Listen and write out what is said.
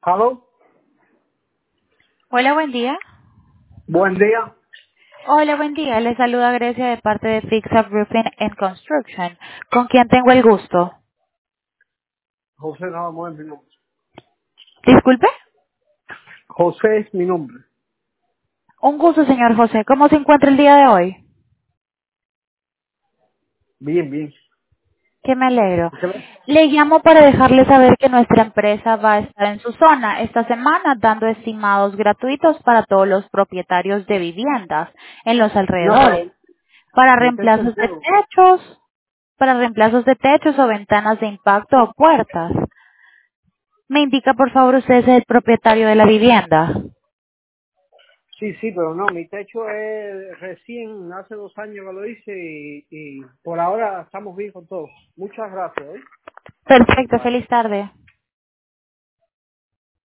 Hello, Hola, buen día. buen día. Hola, buen día. Le saluda Grecia de parte de Fix Up Roofing and Construction. ¿Con quién tengo el gusto? José nada más es mi nombre. Disculpe. José es mi nombre. Un gusto, señor José. ¿Cómo se encuentra el día de hoy? Bien, bien. Que me alegro. ¿Por qué no? Le llamo para dejarle saber que nuestra empresa va a estar en su zona esta semana dando estimados gratuitos para todos los propietarios de viviendas en los No, alrededores, pero para mi techo es reemplazos de nuevo. techos, o ventanas de impacto o puertas. Me indica, por favor, usted es el propietario de la vivienda. Sí, sí, pero no, mi techo es recién, hace 2 años que lo hice y por ahora estamos bien con todo. Muchas gracias, ¿eh? Perfecto, Bye. feliz tarde.